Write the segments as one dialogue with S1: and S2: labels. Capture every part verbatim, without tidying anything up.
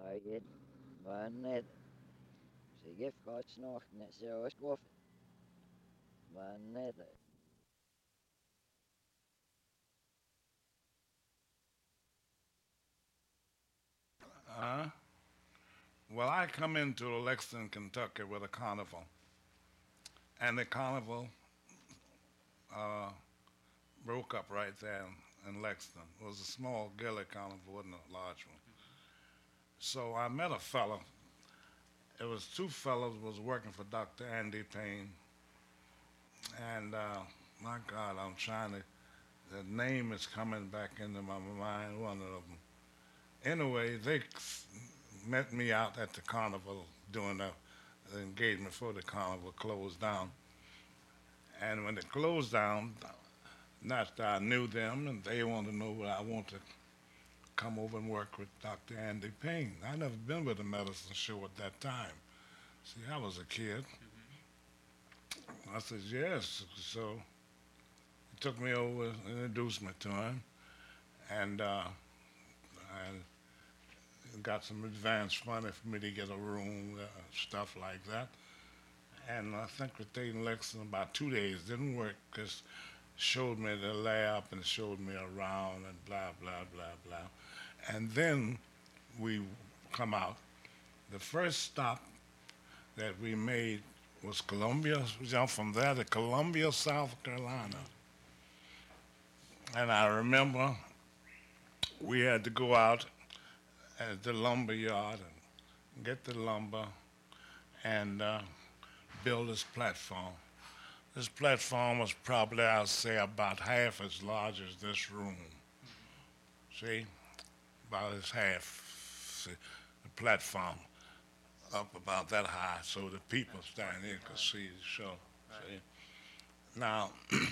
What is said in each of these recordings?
S1: Right, one net. Ze geeft God nog net zoals koffie. One net.
S2: Uh, well, I come into Lexington, Kentucky with a carnival, and the carnival uh, broke up right there in Lexington. It was a small girly carnival, wasn't a large one. So I met a fellow. It was two fellows was working for Doctor Andy Payne, and uh, my God, I'm trying to. The name is coming back into my mind. One of them. Anyway, they met me out at the carnival doing the, the engagement before the carnival closed down. And when it closed down, not that I knew them, and they wanted to know what I want to come over and work with Doctor Andy Payne. I never been with a medicine show at that time. See, I was a kid. I said yes. So he took me over and introduced me to him, and uh, I got some advance money for me to get a room, uh, stuff like that. And I think we stayed in Lexington about two days. Didn't work because showed me the lab and showed me around and blah blah blah blah. And then we come out. The first stop that we made was Columbia. We jumped from there to Columbia, South Carolina. And I remember we had to go out at the lumber yard and get the lumber and uh, build this platform. This platform was probably, I'll say, about half as large as this room. See, about as half. See, the platform up about that high, so the people standing here could see the show. See, now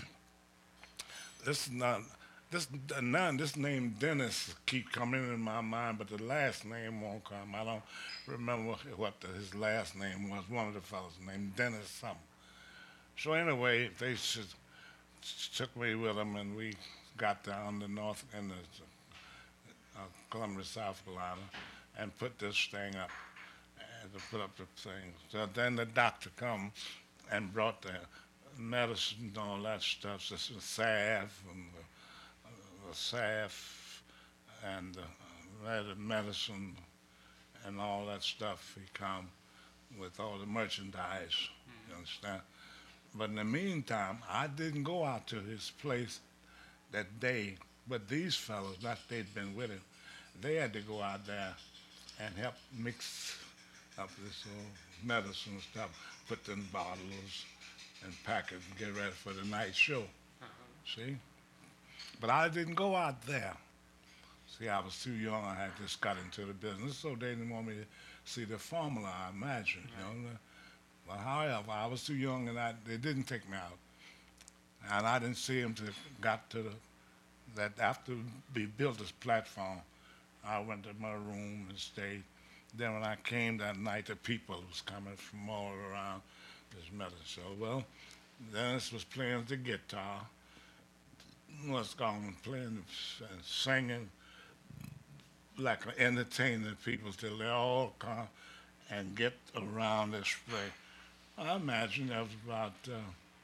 S2: this is not this now this name Dennis keep coming in my mind, but the last name won't come. I don't remember what the, his last name was. One of the fellows named Dennis something. So anyway, they s- took me with them, and we got down the north in the uh, Columbia, South Carolina, and put this thing up and to put up the thing. So then the doctor come and brought the medicine and all that stuff, this is salve and the, the salve and the medicine and all that stuff. He come with all the merchandise, you understand? But in the meantime, I didn't go out to his place that day, but these fellows, that they'd been with him, they had to go out there and help mix up this old medicine and stuff, put in bottles and pack it and get ready for the night show. See? But I didn't go out there. See, I was too young. I had just got into the business, so they didn't want me to see the formula, I imagine, you know. But however, I was too young and I, they didn't take me out. And I didn't see him till got to the, that after we built this platform, I went to my room and stayed. Then when I came that night, the people was coming from all around this medicine show. Well, Dennis was playing the guitar, was going playing and singing, like entertaining people till they all come and get around this place. I imagine there was about, uh,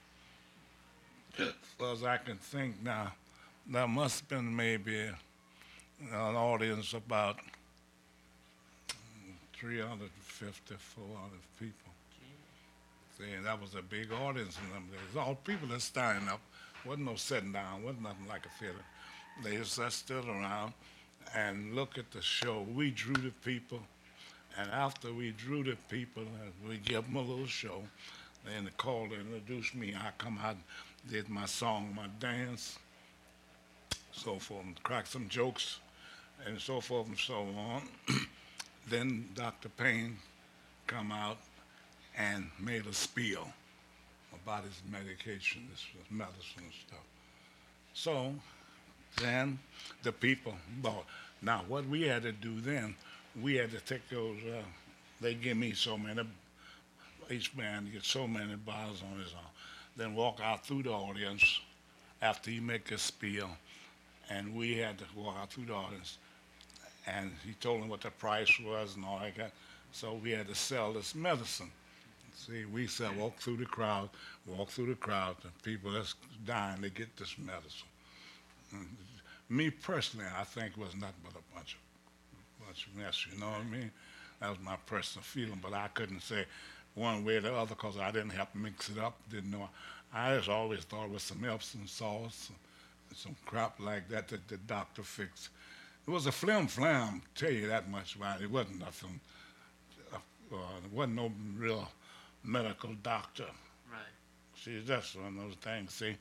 S2: as far as I can think now, there must have been maybe an audience about three hundred fifty, four hundred people. See, that was a big audience in them days. All people that standing up. Wasn't no sitting down. Wasn't nothing like a theater. They just sat stood around and look at the show. We drew the people, and after we drew the people, and we give them a little show, then the call to introduce me. I come out, did my song, my dance, so forth, and cracked some jokes, and so forth and so on. Then Doctor Payne come out and made a spiel about his medication, his medicine and stuff. So then the people bought. Now what we had to do then, we had to take those. Uh, they give me so many. Each man gets so many bottles on his own. Then walk out through the audience after he make a spiel, and we had to walk out through the audience and he told him what the price was and all that. Kind. So we had to sell this medicine. See, we said walk through the crowd, walk through the crowd, and people that's dying to get this medicine. And me personally, I think it was nothing but a bunch of bunch of mess. You know what I mean? That was my personal feeling, but I couldn't say one way or the other because I didn't have to mix it up. Didn't know. I just always thought it was some Epsom salts, and some crap like that that the doctor fixed. It was a flim flam, tell you that much about it. It wasn't nothing. Uh, uh, it wasn't no real medical doctor.
S3: Right.
S2: See, that's one of those things. See,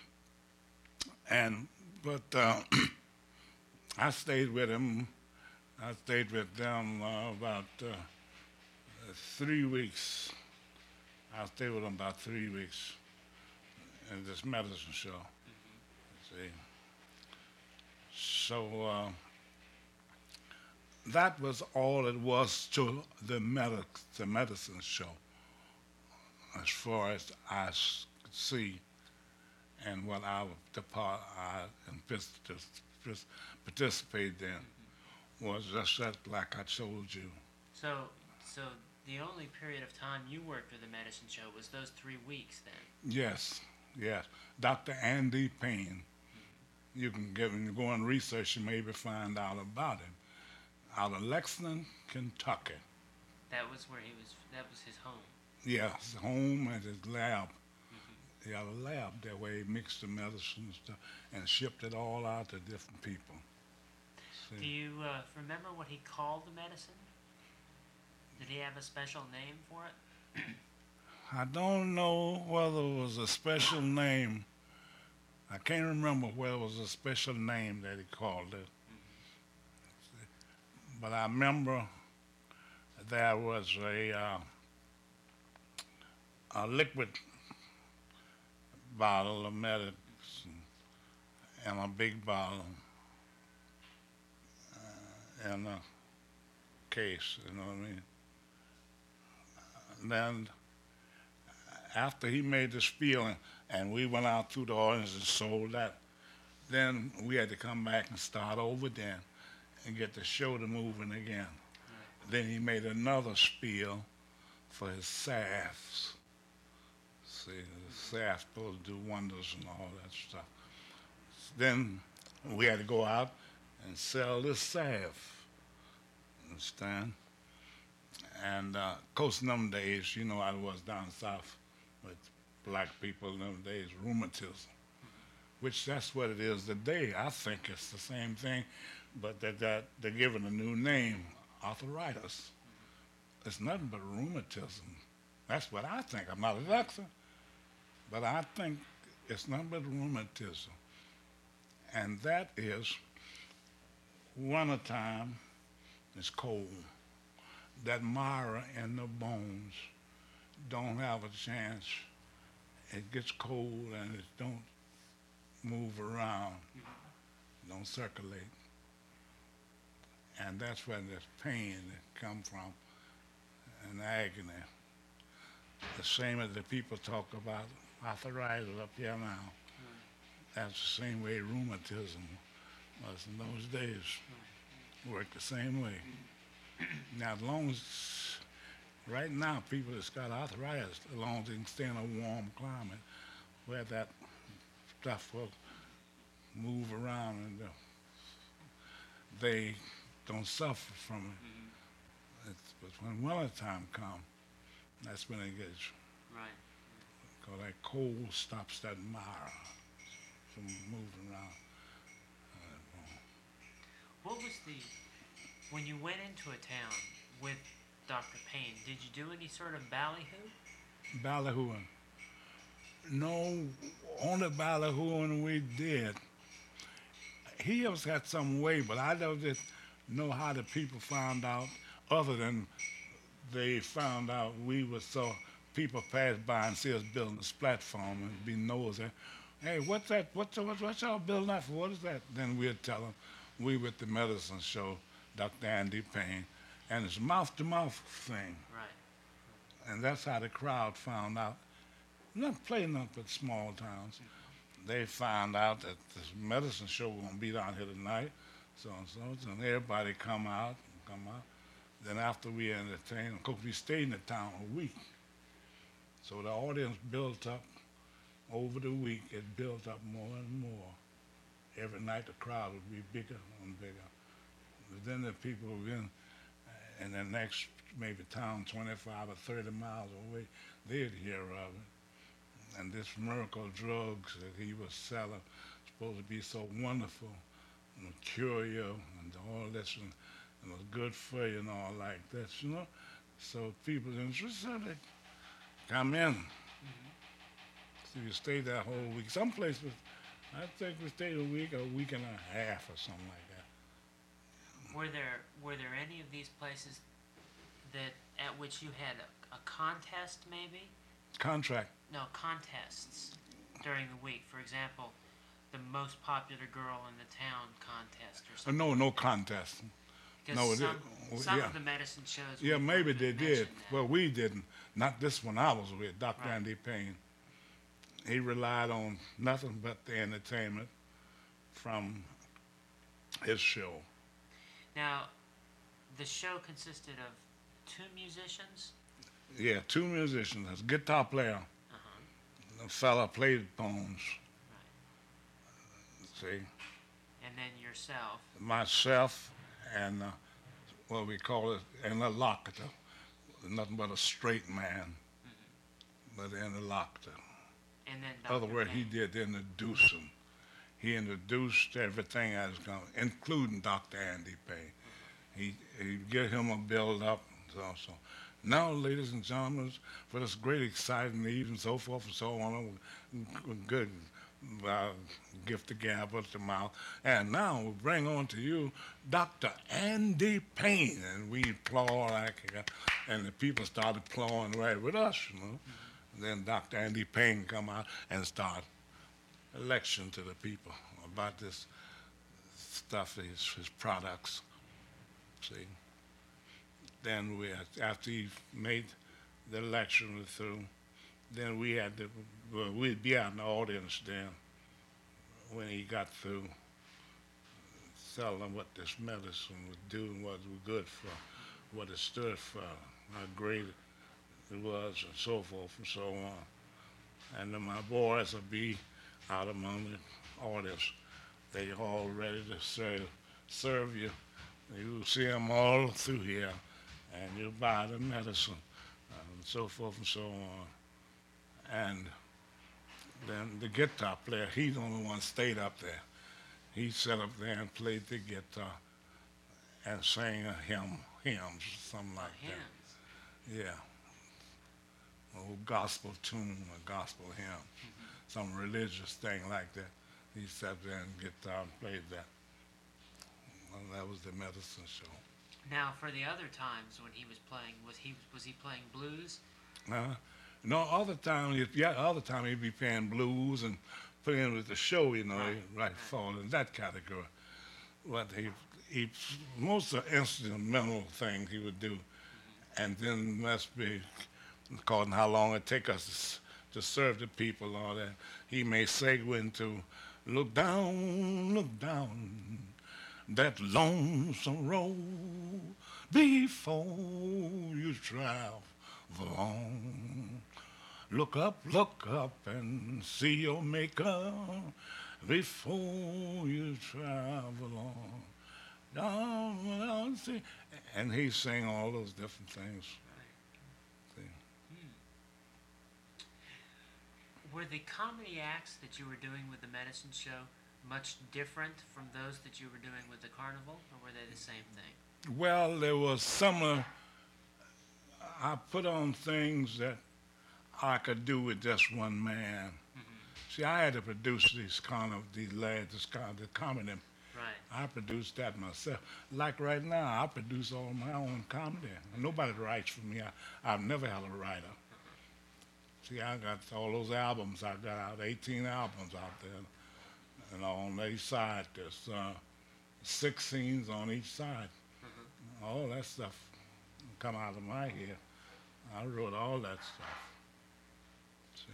S2: and but uh, I stayed with him. I stayed with them uh, about uh, three weeks. I stayed with them about three weeks in this medicine show. See, so uh, that was all it was to the medic, the medicine show, as far as I s- could see, and what I the part I partic- participated in was just that, like I told you.
S3: So, so the only period of time you worked with the medicine show was those three weeks then?
S2: Yes, yes. Doctor Andy Payne. You can get when you go and research, you maybe find out about him. Out of Lexington, Kentucky.
S3: That was where he was, that was his home.
S2: Yeah, his home and his lab. He had a lab there where he mixed the medicine and stuff and shipped it all out to different people.
S3: Do
S2: See,
S3: you uh, remember what he called the medicine? Did he have a special name for it?
S2: I don't know whether it was a special name. I can't remember whether it was a special name that he called it. But I remember there was a uh, a liquid bottle of medicine and a big bottle uh, and a case, you know what I mean? And then after he made the spiel and, and we went out through the audience and sold that, then we had to come back and start over then and get the show to moving again. Then he made another spiel for his salves. See, the salve supposed to do wonders and all that stuff. Then we had to go out and sell this salve. Understand? And uh, of course, in them days, you know how it was down south with black people in them days, rheumatism, which that's what it is today. I think it's the same thing, but that, that they're given a new name, arthritis. It's nothing but rheumatism. That's what I think. I'm not a doctor, but I think it's nothing but rheumatism. And that is wintertime, it's cold. That marrow in the bones don't have a chance. It gets cold and it don't move around, don't circulate. And that's where this pain come from and agony. The same as the people talk about arthritis up here now. That's the same way rheumatism was in those days. Worked the same way. Now, as long as, right now, people that's got arthritis, as long as they can stay in a warm climate where that stuff will move around and uh, they don't suffer from it. It's, but when wintertime comes, that's when it gets,
S3: Right.
S2: because that cold stops that marrow from moving around.
S3: What was the, when you went into a town with Doctor Payne, did you do any sort of ballyhoo?
S2: Ballyhooing. No, only ballyhooing we did. He always had some way, but I don't just know how the people found out, other than they found out we were so people passed by and see us building this platform and be nosy. Hey, what's that? What's, what's, what's y'all building that for? What is that? Then we'd tell them we with the medicine show, Doctor Andy Payne, and it's mouth to mouth thing.
S3: Right.
S2: And that's how the crowd found out. Not playing up at small towns. They found out that this medicine show was going to be down here tonight. so and so, and everybody come out, come out. Then after we entertained, of course we stayed in the town a week. So the audience built up over the week. It built up more and more. Every night the crowd would be bigger and bigger. But then the people in, in the next maybe town twenty-five or thirty miles away, they'd hear of it. And this miracle drugs that he was selling supposed to be so wonderful and cure you and all this and, and was good for you and all like this, you know. So people interested, they come in. So you stay that whole week. Some places, I think we stayed a week, a week and a half or something like that.
S3: Were there were there any of these places that at which you had a, a contest maybe?
S2: Contract.
S3: No, contests during the week. For example, the most popular girl in the town contest or
S2: Uh,
S3: something.
S2: no, no contest.
S3: 'Cause
S2: no, it
S3: some,
S2: did-
S3: some
S2: yeah.
S3: of the medicine shows.
S2: Yeah,
S3: we
S2: maybe
S3: heard
S2: they
S3: that
S2: did.
S3: mention that.
S2: Well, we didn't. Not this one I was with, Doctor
S3: Right.
S2: Andy Payne. He relied on nothing but the entertainment from his show.
S3: Now, the show consisted of two musicians.
S2: Yeah, two musicians, a guitar player,
S3: Uh-huh.
S2: a fella played bones.
S3: Right.
S2: See,
S3: And then yourself.
S2: myself and uh, what we call it, an interlocutor, nothing but a straight man, but an interlocutor.
S3: And then
S2: In
S3: Doctor
S2: other words, he
S3: Payne.
S2: did introduce him. He introduced everything I was going, including Doctor Andy Payne. He he give him a build up, so so. Now, ladies and gentlemen, for this great exciting evening, and so forth and so on, good uh, gift of gab at the mouth. And now we bring on to you Doctor Andy Payne, and we applaud like, uh, and the people started applauding right with us, you know. And then Doctor Andy Payne come out and start a lecture to the people about this stuff, his, his products. See. Then we, had- after he made the lecture through, then we had to, well, we'd be out in the audience then when he got through telling what this medicine would do and what it was good for, what it stood for, how great it was, and so forth and so on. And then my boys will be out among the audience. They all ready to serve, serve you. You see them all through here, and you buy the medicine, and so forth and so on. And then the guitar player, he's the only one stayed up there. He sat up there and played the guitar and sang a hymn, hymns, something like
S3: Hands.
S2: that. Yeah. Old gospel tune, a gospel hymn, some religious thing like that. He sat there and guitar and played that. Well, that was the medicine show.
S3: Now, for the other times when he was playing, was he was he playing blues?
S2: Uh, no, other time, he- yeah, other time he'd be playing blues and playing with the show, you know,
S3: Right,
S2: he, right,
S3: right.
S2: fall in that category. But he, he, most of the instrumental things he would do, and then must be, according to how long it take us to, s- to serve the people, and all that, he may segue into, look down, look down, that lonesome road before you travel on. Look up, look up and see your maker before you travel on. Down, down, see. And he sang all those different things. See.
S3: Were the comedy acts that you were doing with the medicine show much different from those that you were doing with the carnival, or were they the same thing?
S2: Well, there was some, uh, I put on things that I could do with just one man. See, I had to produce these kind of, these lads, this kind of the comedy.
S3: Right.
S2: I produced that myself. Like right now, I produce all my own comedy. Nobody writes for me. I, I've never had a writer. See, I got all those albums I got out, eighteen albums out there. And on each side, there's uh, six scenes on each side. All that stuff come out of my head. I wrote all that stuff. See.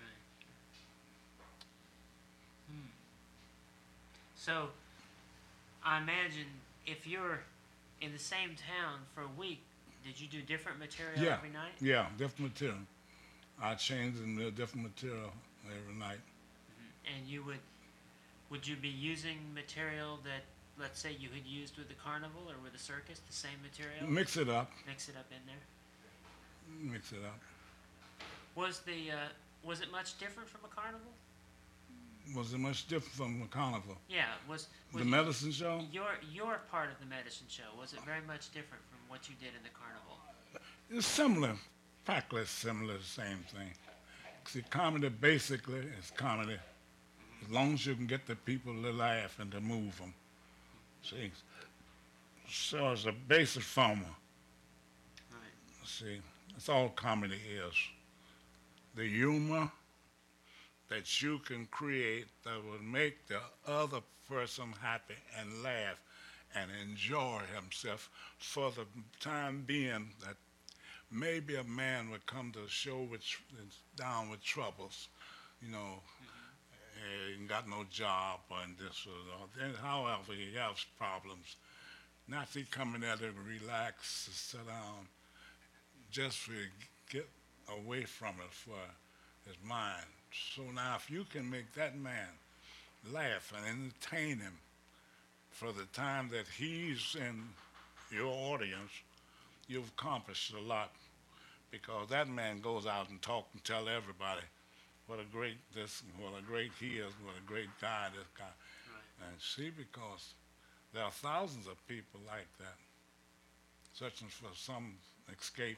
S3: So, I imagine if you're in the same town for a week, did you do different material
S2: Yeah,
S3: every night?
S2: yeah, different material. I changed in the different material every night.
S3: And you would would you be using material that, let's say, you had used with the carnival or with the circus, the same material?
S2: Mix it up,
S3: Mix it up in there.
S2: mix it up.
S3: Was the uh, was it much different from a carnival?
S2: Was it much different from the carnival?
S3: Yeah, was, was
S2: The medicine show?
S3: your your part of the medicine show, was it very much different from what you did in the carnival?
S2: It's similar, practically similar, the same thing. See, comedy basically is comedy, as long as you can get the people to laugh and to move them. See, so it's a basic formula.
S3: Right.
S2: See, that's all comedy is. The humor that you can create that will make the other person happy and laugh and enjoy himself for the time being that maybe a man would come to a show with is down with troubles, you know, mm-hmm. ain't got no job or in this or that. Then, however, he has problems. Not he coming there to relax, to sit down, just to get away from it for his mind. So now if you can make that man laugh and entertain him for the time that he's in your audience, you've accomplished a lot, because that man goes out and talk and tell everybody what a great this, what a great he is, what a great guy this guy.
S3: Right.
S2: And see, because there are thousands of people like that, searching for some escape.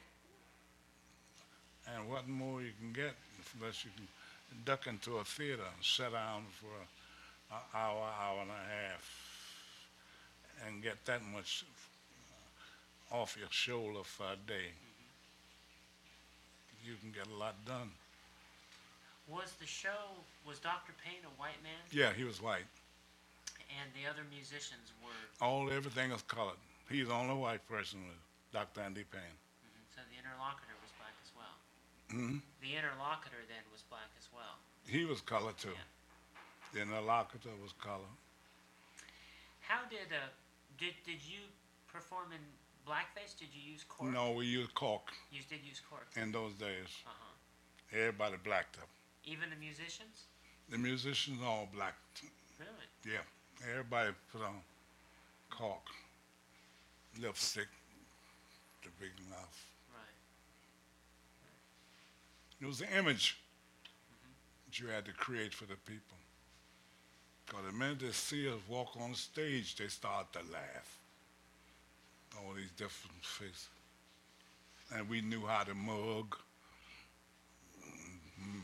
S2: And what more you can get unless you can duck into a theater and sit down for an hour, hour and a half, and get that much off your shoulder for a day. You can get a lot done.
S3: Was the show, was Doctor Payne a white man?
S2: Yeah, he was white.
S3: And the other musicians were?
S2: All, everything is colored. He's the only white person with Doctor Andy Payne.
S3: Mm-hmm. So the interlocutor was black as well.
S2: Hmm?
S3: The interlocutor then was black as well.
S2: He was colored too.
S3: Yeah.
S2: The interlocutor was colored.
S3: How did, uh, did, did you perform in blackface? Did you use cork?
S2: No, we used cork
S3: You did use cork.
S2: in those days.
S3: Uh-huh.
S2: Everybody blacked up.
S3: Even the musicians?
S2: The musicians all blacked.
S3: Really?
S2: Yeah, everybody put on cork, lipstick, the big mouth.
S3: Right.
S2: It was the image that you had to create for the people. Because the minute they see us walk on stage, they start to laugh. All these different faces. And we knew how to mug, mm,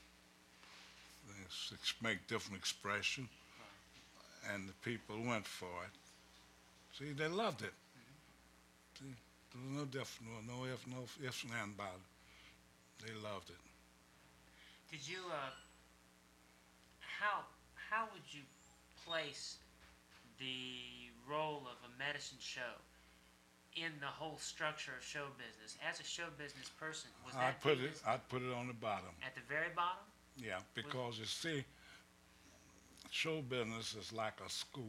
S2: ex- make different expression, and the people went for it. See, they loved it. See, there was no different, no if, no ifs and ands about it. They loved it.
S3: Did you, uh, how, how would you place the role of a medicine show in the whole structure of show business? As a show business person, was that
S2: I'd put
S3: viewed
S2: it,
S3: as
S2: I'd put it on the bottom.
S3: at the very bottom?
S2: Yeah, because you see, show business is like a school.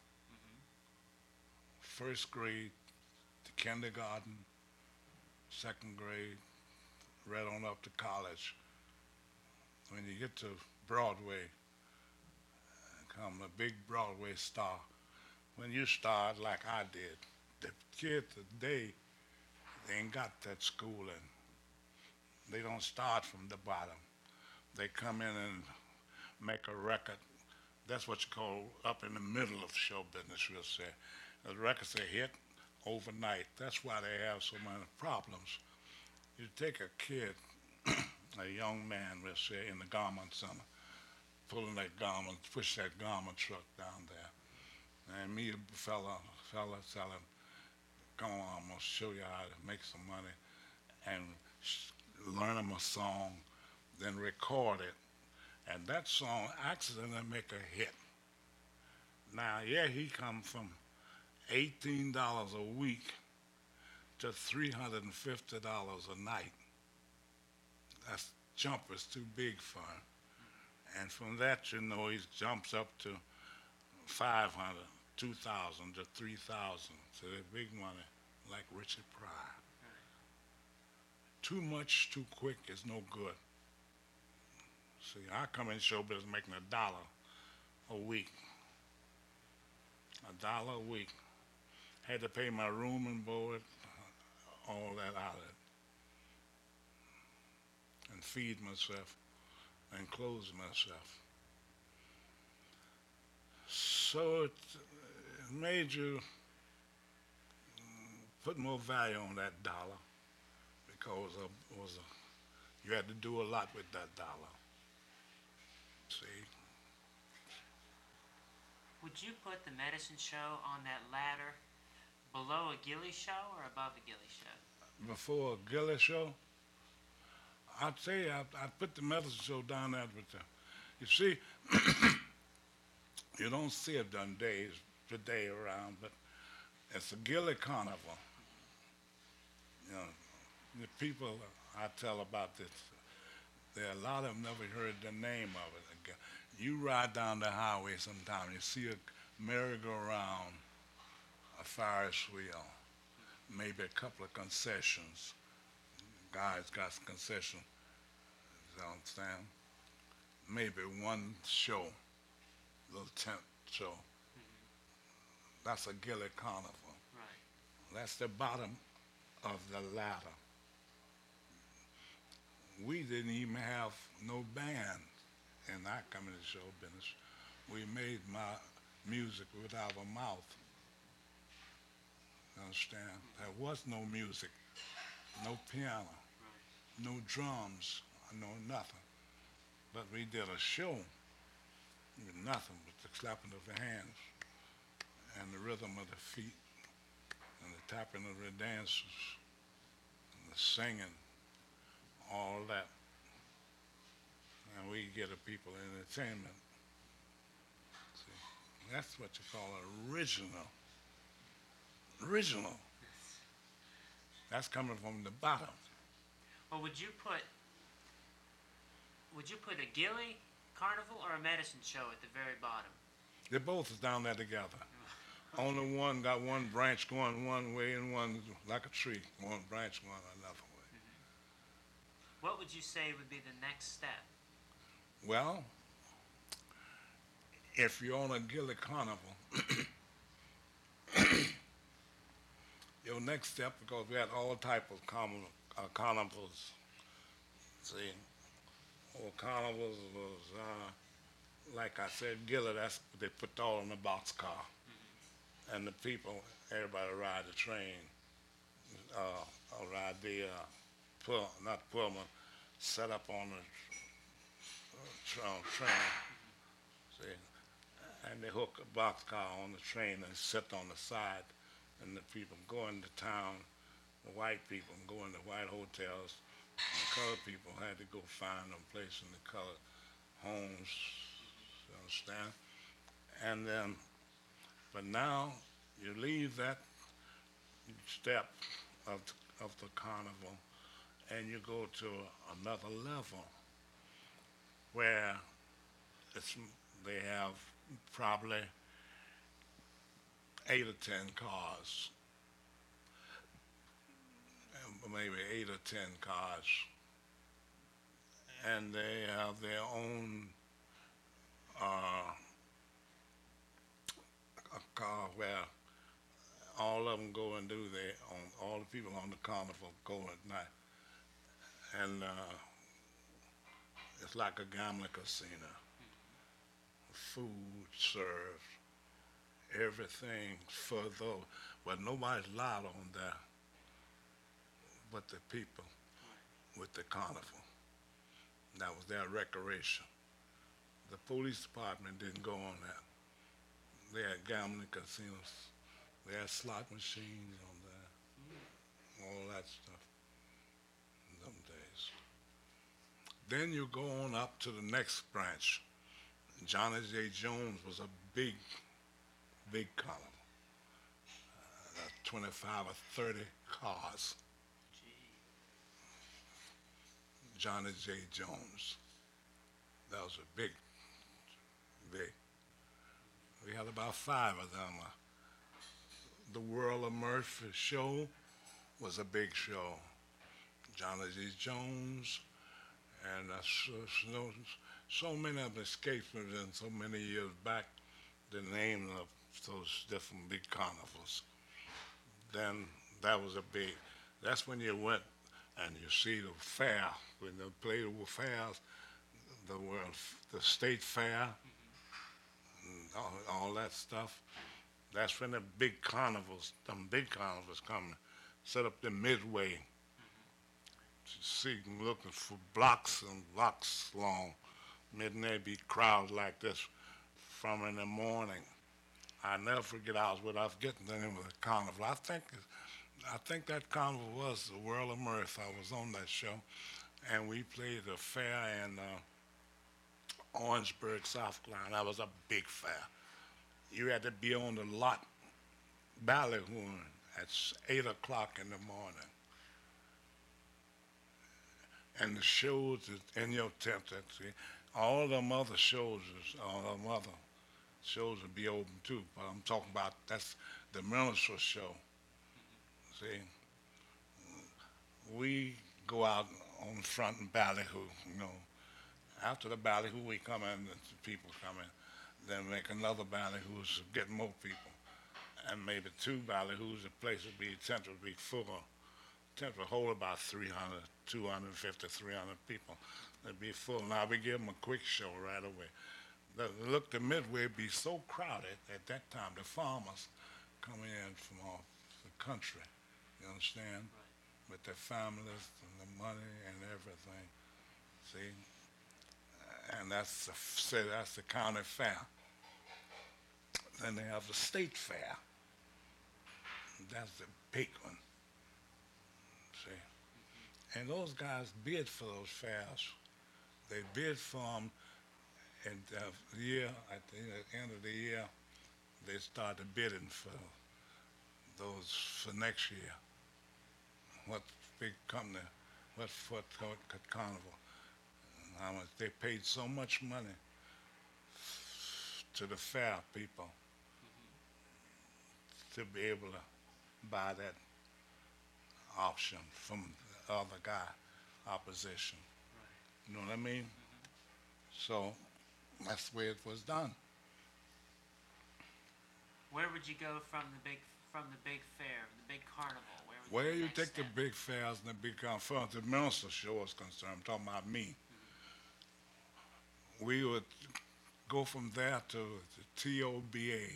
S2: First grade to kindergarten, second grade, right on up to college. When you get to Broadway, come a big Broadway star. When you start like I did, the kids today, they ain't got that schooling. They don't start from the bottom. They come in and make a record. That's what you call up in the middle of show business, we'll say. The records are hit overnight. That's why they have so many problems. You take a kid, a young man, we'll say, in the garment center, pulling that garment, push that garment truck down there. And me, a fella, fella telling, come on, I'm gonna show you how to make some money, and sh- learn them a song, then record it. And that song accidentally make a hit. Now, yeah, he come from eighteen dollars a week to three hundred fifty dollars a night. That jump is too big for him. And from that, you know, he jumps up to five hundred, two thousand to three thousand. So they're big money, like Richard Pryor. Too much too quick is no good. See, I come in show business making a dollar a week. A dollar a week. Had to pay my room and board, all that out of it. And feed myself and clothe myself. So it, it made you put more value on that dollar because of, was a, you had to do a lot with that dollar. See?
S3: Would you put the medicine show on that ladder below a Gilly show or above a Gilly show?
S2: Before a Gilly show, I'd say I'd, I'd put the medicine show down there with the, you see, you don't see it done days today around, but it's a Gilly carnival. You know, the people I tell about this, there are a lot of them never heard the name of it. You ride down the highway sometime, you see a merry-go-round, a Ferris wheel, maybe a couple of concessions. Guys got concessions, you understand? Maybe one show, little tent show. Mm-hmm. That's a Gilly carnival.
S3: Right.
S2: That's the bottom of the ladder. We didn't even have no band in our comedy show business. We made my music with our mouth. You understand? There was no music, no piano, right. No drums, no nothing. But we did a show with nothing but the clapping of the hands and the rhythm of the feet and the tapping of the dancers and the singing, all that. And we get the people entertainment. See, that's what you call original. Original. That's coming from the bottom.
S3: Well, would you put would you put a Gilly carnival or a medicine show at the very bottom?
S2: They both is down there together. Only one got one branch going one way and one like a tree, one branch going another way.
S3: Mm-hmm. What would you say would be the next step?
S2: Well, if you're on a Gilly carnival, your next step, because we had all type of carnival, uh, carnivals. See, or carnivals was, uh, like I said, Gilly, that's they put all in the boxcar. Mm-hmm. And the people, everybody ride the train, uh, or ride the, uh, pull, not Pullman, set up on the tr- uh, train. Mm-hmm. See, and they hook a boxcar on the train and sit on the side. And the people go into town, the white people go into white hotels, and the colored people had to go find them place in the colored homes, you understand? And then, but now you leave that step of, of the carnival and you go to another level where it's, they have probably eight or ten cars, maybe eight or ten cars, and they have their own uh, a car where all of them go and do their own, all the people on the carnival go at night, and uh, it's like a gambling casino. Food served, everything for those, but nobody's allowed on there but the people with the carnival. That was their recreation. The police department didn't go on that. They had gambling casinos, they had slot machines on there, all that stuff in them days. Then you go on up to the next branch. Johnny J. Jones was a big big carnival, uh, twenty-five or thirty cars.
S3: Gee.
S2: Johnny J. Jones. That was a big, big. We had about five of them. Uh, the World of Murphy show was a big show. Johnny D. Jones, and uh, so, so, so many of them escaped me then so many years back, the name of those different big carnivals. Then that was a big, that's when you went and you see the fair, when they played the fairs, the world, the state fair, and all, all that stuff. That's when the big carnivals, them big carnivals come, set up the midway, see, looking for blocks and blocks long. Midnight be crowds like this from in the morning. I never forget. I was without forgetting the name of the carnival. I think, I think that carnival was the World of Mirth. I was on that show, and we played a fair in uh, Orangeburg, South Carolina. That was a big fair. You had to be on the lot, ballyhooing at s- eight o'clock in the morning. And the shows is in your tent. That's it. All them other shows, is, all them other shows will be open too. But I'm talking about that's the minstrel show. See, we go out on the front and ballyhoo. You know, after the ballyhoo, we come in. The people come in. Then make another ballyhoo to get more people, and maybe two ballyhoos. The place would be tent would be full. Tent would hold about three hundred, two hundred fifty, three hundred people. It'd be full. Now we give them a quick show right away. The, look, the midway be so crowded at that time. The farmers coming in from off the country, you understand,
S3: Right.
S2: with their families and the money and everything. See, and that's the, say that's the county fair. Then they have the state fair. That's the big one. See, and those guys bid for those fairs. They bid for them, and the year at the end of the year, they started bidding for those for next year. What big company, what what co- carnival, and how much they paid so much money to the fair people to be able to buy that option from the other guy, opposition.
S3: Right.
S2: You know what I mean? So that's the way it was done.
S3: Where would you go from the big from the big fair, the big carnival? Where would
S2: Where
S3: be the
S2: you
S3: next
S2: take the
S3: step?
S2: big fairs and the big conference, the minister show is concerned, I'm talking about me. We would go from there to the T O B A.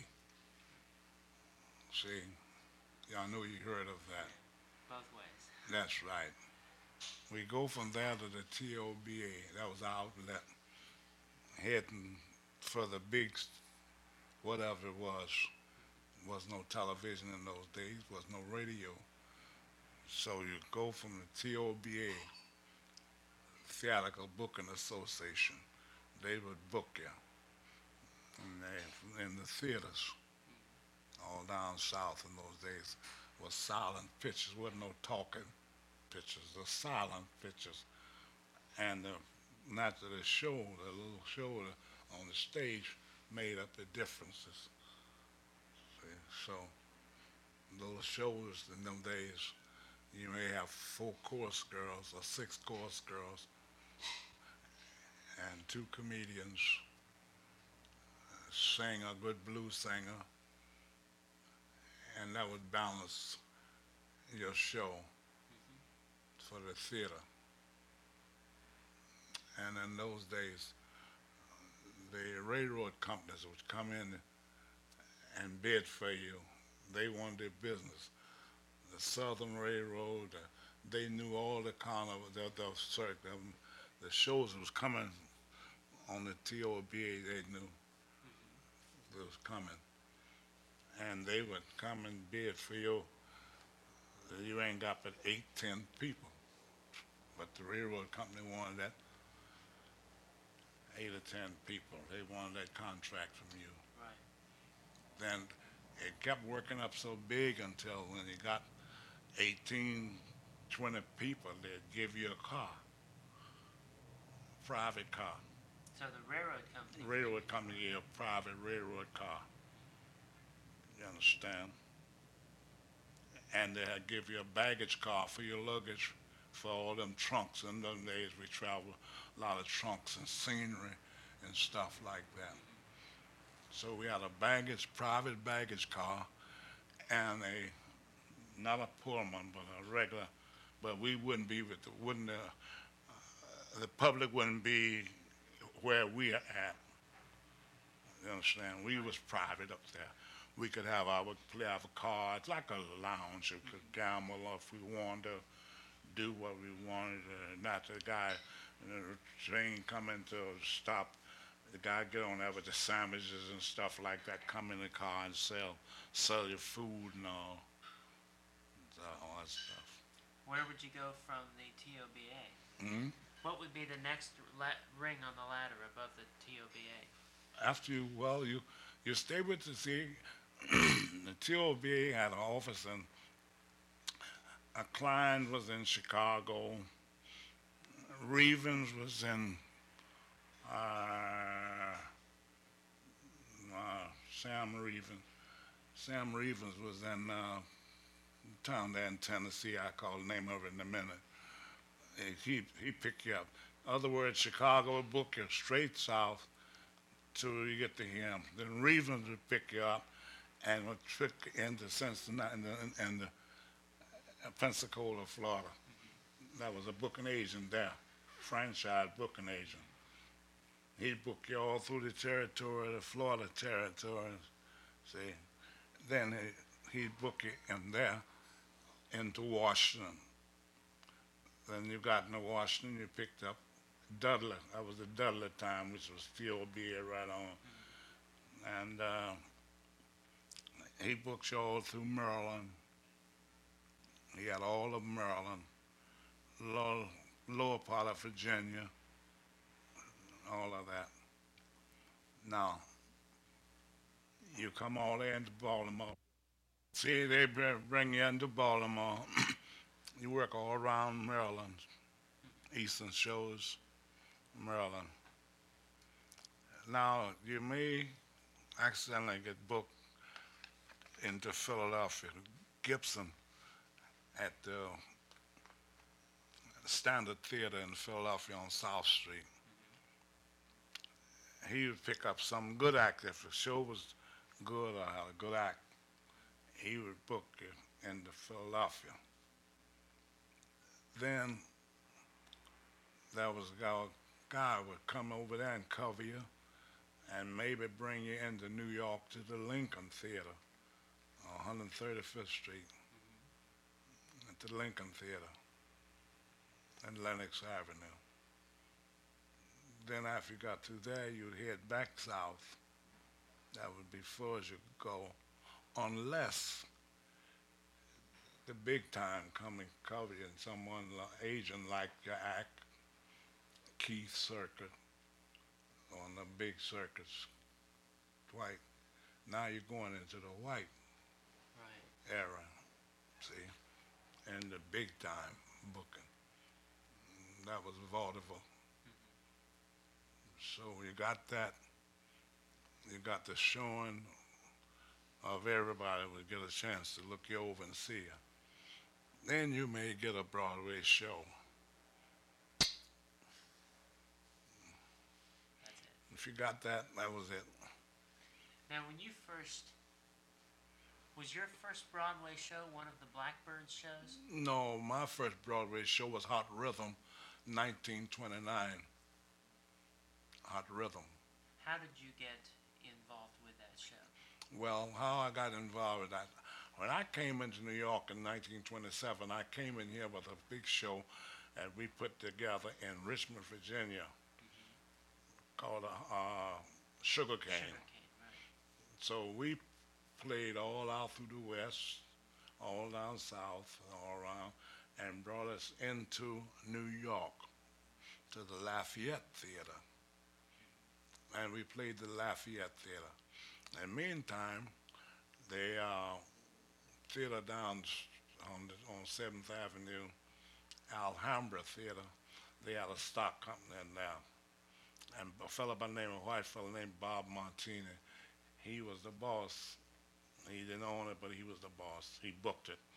S2: See, y'all know you heard of that.
S3: Both ways.
S2: That's right. We go from there to the T O B A. That was our outlet, heading for the big, s- whatever it was. Was no television in those days. Was no radio. So you go from the T O B A, Theatrical Booking Association. They would book you in, the- in the theaters all down south in those days. Was silent pictures. Wasn't no talking pictures. The silent pictures. And uh, after the show, the little show on the stage made up the differences. See, so those shows in them days, you may have four chorus girls or six chorus girls and two comedians, sing a good blues singer, and that would balance your show for the theater. And in those days, the railroad companies would come in and bid for you. They wanted their business. The Southern Railroad, uh, they knew all the carnival, the, the, circ- um, the shows that was coming on the T O B A, they knew it was coming. And they would come and bid for you. You ain't got but eight, ten people. But the railroad company wanted that eight or ten people. They wanted that contract from you.
S3: Right.
S2: Then it kept working up so big until when you got eighteen, twenty people, they'd give you a car, private car.
S3: So the railroad company.
S2: Railroad company gave you a private railroad car. You understand? And they'll give you a baggage car for your luggage for all them trunks. In those days, we traveled a lot of trunks and scenery and stuff like that. So we had a baggage, private baggage car, and a not a Pullman, but a regular. But we wouldn't be with the wouldn't uh, the public wouldn't be where we are at. You understand? We was private up there. We could have our play our cards like a lounge. We could gamble if we wanted to do what we wanted. Uh, not the guy, you know, the train coming to a stop. The guy get on there with the sandwiches and stuff like that. Come in the car and sell sell your food and all, uh, all that stuff.
S3: Where would you go from the T O B A?
S2: Hmm.
S3: What would be the next la- ring on the ladder above the T O B A?
S2: After you, well, you you stay with the C. The T O B A had an office in. A client was in Chicago. Revens was in uh, uh, Sam Revens. Sam Revens was in uh, town there in Tennessee. I call the name of it in a minute. And He he picked you up. Other words, Chicago would book you straight south till you get to him. Then Revens would pick you up and would trick you into Cincinnati and the, and the uh, Pensacola, Florida. That was a booking agent there, franchise booking agent. He'd book you all through the territory, the Florida territory. See, then he, he'd book you in there into Washington. Then you got into Washington, you picked up Dudley. That was the Dudley time, which was T O B A right on. And uh, he booked you all through Maryland. He had all of Maryland, lower, lower part of Virginia, all of that. Now, you come all the way into Baltimore. See, they br- bring you into Baltimore. You work all around Maryland, Eastern Shores, Maryland. Now, you may accidentally get booked into Philadelphia. Gibson at the Standard Theater in Philadelphia on South Street. He would pick up some good act. If the show was good or had a good act, he would book you into Philadelphia. Then there was a guy, guy would come over there and cover you and maybe bring you into New York to the Lincoln Theater on one thirty-fifth Street, at the Lincoln Theater and Lenox Avenue. Then after you got through there, you'd head back south. That would be far as you could go, unless the big time coming cover you and someone li- agent like your act, Keith Circuit, on the big circuits, white. Now you're going into the white
S3: Right.
S2: era, see, and the big time booking. That was vaudeville. So you got that. You got the showing of everybody would get a chance to look you over and see you. Then you may get a Broadway show.
S3: That's it.
S2: If you got that, that was it.
S3: Now, when you first was your first Broadway show one of the Blackbird shows?
S2: No, my first Broadway show was Hot Rhythm, nineteen twenty-nine. Hot Rhythm.
S3: How did you get involved with that show?
S2: Well, how I got involved with that. When I came into New York in nineteen twenty-seven, I came in here with a big show that we put together in Richmond, Virginia, called uh, uh, Sugar Cane.
S3: Sugarcane, right?
S2: So we played all out through the West, all down South, all around, and brought us into New York to the Lafayette Theater. And we played the Lafayette Theater. In the meantime, the uh, theater down s- on, the, on seventh Avenue, Alhambra Theater, they had a stock company in there. And a fellow by the name of, a white fellow named Bob Martini, he was the boss He didn't own it, but he was the boss. He booked it.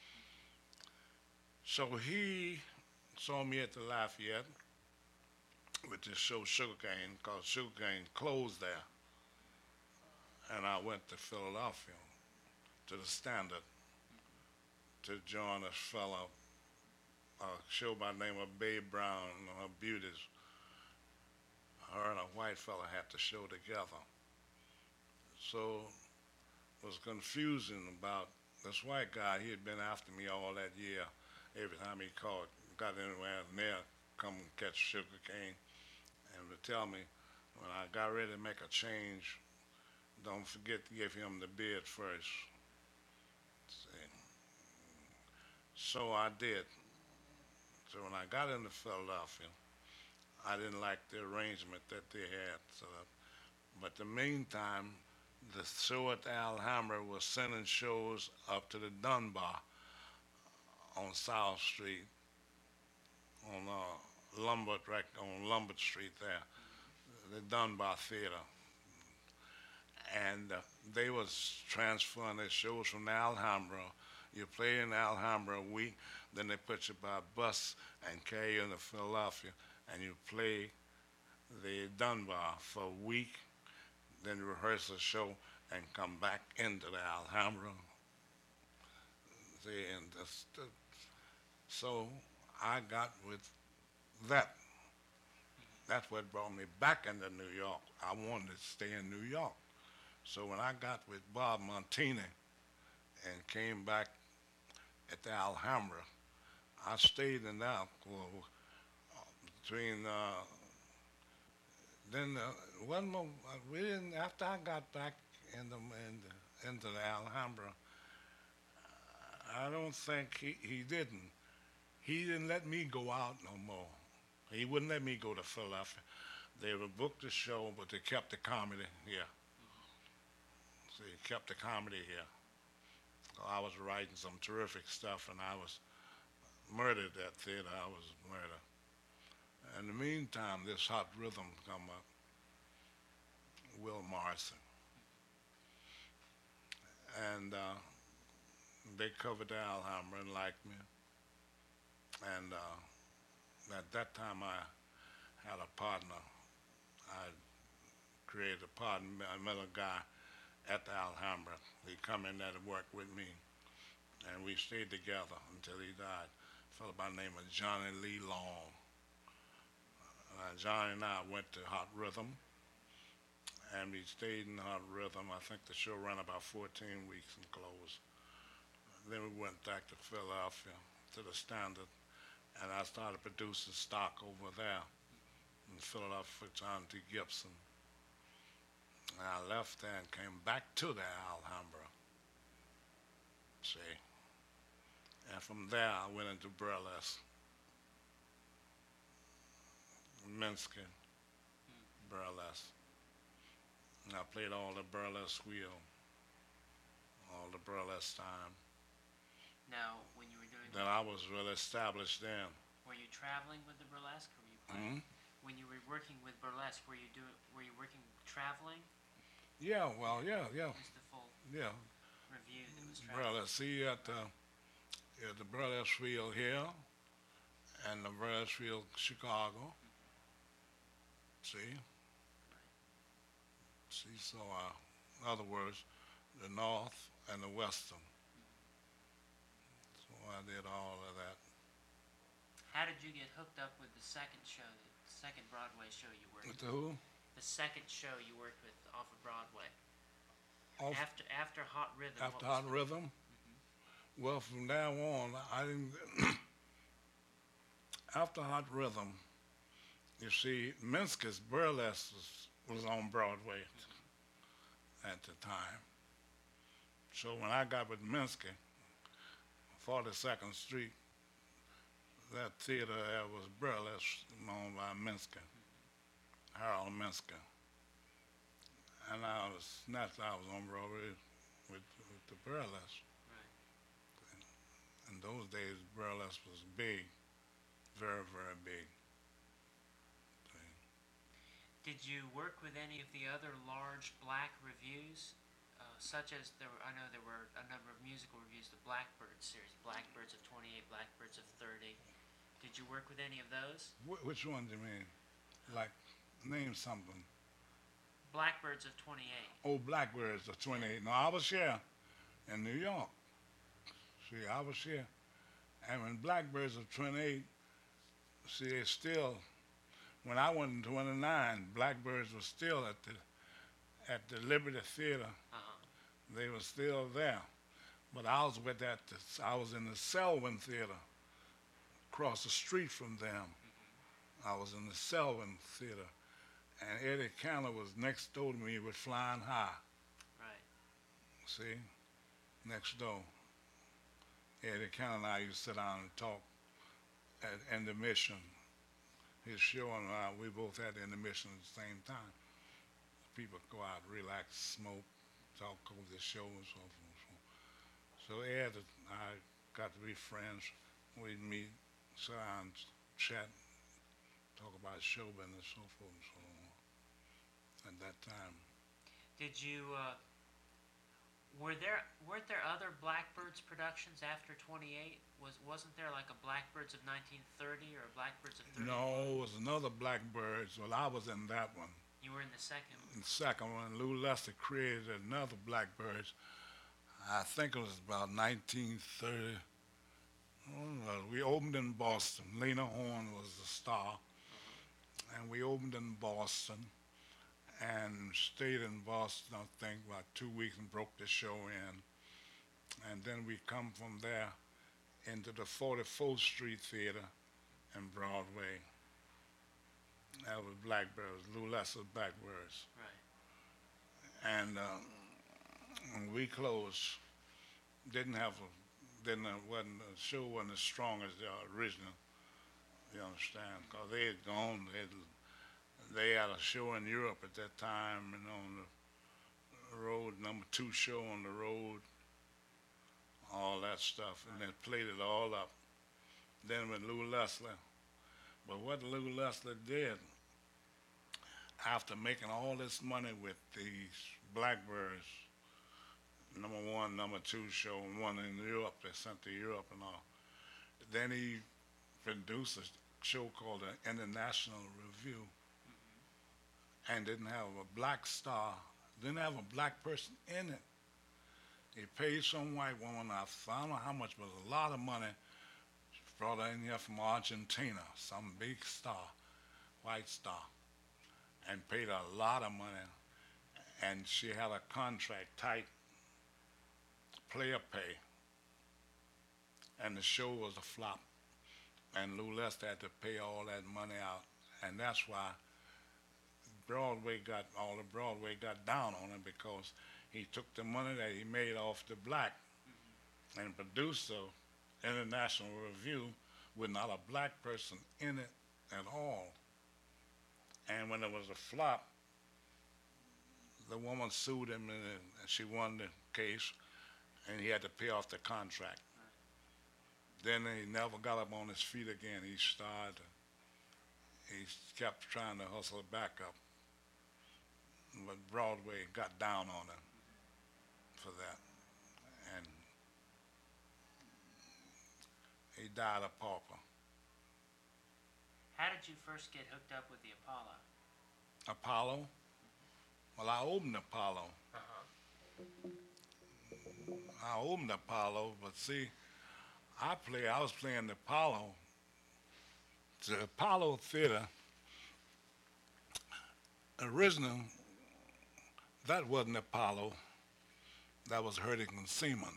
S2: So he saw me at the Lafayette with this show Sugarcane, called Sugarcane closed there. And I went to Philadelphia to the Standard to join a fellow, a show by the name of Babe Brown and her beauties. Her and a white fella had the show together. So it was confusing about this white guy. He had been after me all that year. Every time he called, got anywhere near, come and catch sugar cane, and would tell me when I got ready to make a change, don't forget to give him the bid first. See. So I did. So when I got into Philadelphia, I didn't like the arrangement that they had. So, but the meantime, the show at the Alhambra was sending shows up to the Dunbar on South Street, on uh, Lombard, right on Lombard Street there, the Dunbar Theater. And uh, they was transferring their shows from the Alhambra. You play in the Alhambra a week, then they put you by bus and carry you into Philadelphia, and you play the Dunbar for a week, then rehearse the show and come back into the Alhambra. See, and that's the, so I got with that. That's what brought me back into New York. I wanted to stay in New York. So when I got with Bob Montini and came back at the Alhambra, I stayed in that for uh, between uh, then uh, one more. Uh, we didn't after I got back in the, in the, into the Alhambra. I don't think he, he didn't. He didn't let me go out no more. He wouldn't let me go to Philadelphia. They would book the show, but they kept the comedy here. So they kept the comedy here. So I was writing some terrific stuff, and I was murdered at theater. I was murdered. In the meantime, this hot rhythm come up. Will Morrison. And uh, they covered the Alhambra and liked me. And uh, at that time, I had a partner. I created a partner, I met a guy at the Alhambra. He come in there to work with me, and we stayed together until he died. A fellow by the name of Johnny Lee Long. Uh, Johnny and I went to Hot Rhythm, and we stayed in Hot Rhythm. I think the show ran about fourteen weeks and closed. Then we went back to Philadelphia, to the Standard, and I started producing stock over there in Philadelphia for John T. Gibson. And I left there and came back to the Alhambra. See? And from there, I went into burlesque. Minsky, burlesque. And I played all the burlesque wheel, all the burlesque time.
S3: Now, when you were doing
S2: Then I was well established then.
S3: were you traveling with the burlesque, or were you playing?
S2: Mhm.
S3: When you were working with burlesque, were you doing? Were you working traveling?
S2: Yeah, well, yeah, yeah,
S3: Just the full
S2: yeah.
S3: review that was traveling.
S2: Burlesque. See, at the, at the burlesque wheel here and the burlesque wheel Chicago. See? See, so, uh, in other words, the North and the Western. So I did all of that.
S3: How did you get hooked up with the second show, the second Broadway show you worked
S2: With
S3: with?
S2: the who?
S3: The second show you worked with off of Broadway.
S2: Off,
S3: After after Hot Rhythm.
S2: after
S3: what was
S2: Hot
S3: the-
S2: Rhythm? Well, from now on, I didn't. After Hot Rhythm, you see, Minsky's burlesque was, was on Broadway at the time. So when I got with Minsky, forty-second Street, that theater there was burlesque owned by Minsky, Harold Minsky. And I was, that's I was on Broadway with, with the burlesque.
S3: Right.
S2: In those days, burlesque was big, very, very big.
S3: Did you work with any of the other large black revues? Uh, such as there were, I know there were a number of musical reviews, the Blackbird series, Blackbirds of twenty-eight, Blackbirds of thirty. Did you work with any of those?
S2: Wh- which one do you mean? Like, name something.
S3: Blackbirds of twenty-eight.
S2: Oh, Blackbirds of twenty-eight. No, I was here in New York. See, I was here. And when Blackbirds of twenty-eight, see, it's still, when I went in twenty-nine, Blackbirds was still at the at the Liberty Theater.
S3: Uh-huh.
S2: They were still there. But I was with that, I was in the Selwyn Theater, across the street from them. I was in the Selwyn Theater. And Eddie Cantor was next door to me with Flying High.
S3: Right.
S2: See? Next door. Eddie Cantor and I used to sit down and talk at intermission. His show and I, we both had the intermission at the same time. People go out, relax, smoke, talk over the show and so forth. So, so Ed and I got to be friends. We'd meet, sit down, chat, talk about show business and so forth and so on at that time.
S3: Did you, uh, were there, weren't there other Blackbirds productions after twenty-eight? Was, wasn't there like a Blackbirds of nineteen thirty or a Blackbirds of thirty?
S2: No, it was another Blackbirds. Well, I was in that one.
S3: You were in the second one.
S2: The second one, Lou Lester created another Blackbirds. I think it was about nineteen thirty. Oh, we opened in Boston. Lena Horne was the star. And we opened in Boston and stayed in Boston, I think, about two weeks and broke the show in. And then we come from there into the forty-fourth Street Theater in Broadway. That was Blackbirds, Lou Lester's Blackbirds.
S3: Right.
S2: And uh, when we closed, didn't have a, didn't have, wasn't the show wasn't as strong as the original. You understand? Because they had gone, they had, they had a show in Europe at that time, and on the road, number two show on the road, all that stuff, and they played it all up. Then with Lou Leslie. But what Lou Leslie did, after making all this money with these Blackbirds, number one, number two show, and one in Europe, they sent to Europe and all, then he produced a show called the International Review, and didn't have a black star, didn't have a black person in it. He paid some white woman, I don't know how much, but a lot of money, brought her in here from Argentina, some big star, white star, and paid a lot of money. And she had a contract, tight player pay. And the show was a flop. And Lou Lester had to pay all that money out. And that's why Broadway got, all of Broadway got down on him, because he took the money that he made off the black and produced a International Review with not a black person in it at all. And when it was a flop, the woman sued him, and, and she won the case, and he had to pay off the contract. Then he never got up on his feet again. He started, he kept trying to hustle back up, but Broadway got down on him for that. And he died a pauper.
S3: How did you first get hooked up with the Apollo?
S2: Apollo? Well, I opened Apollo.
S3: Uh-huh.
S2: I opened Apollo, but see, I play. I was playing the Apollo. The Apollo Theater, original, that wasn't Apollo. That was Hurricane Seaman.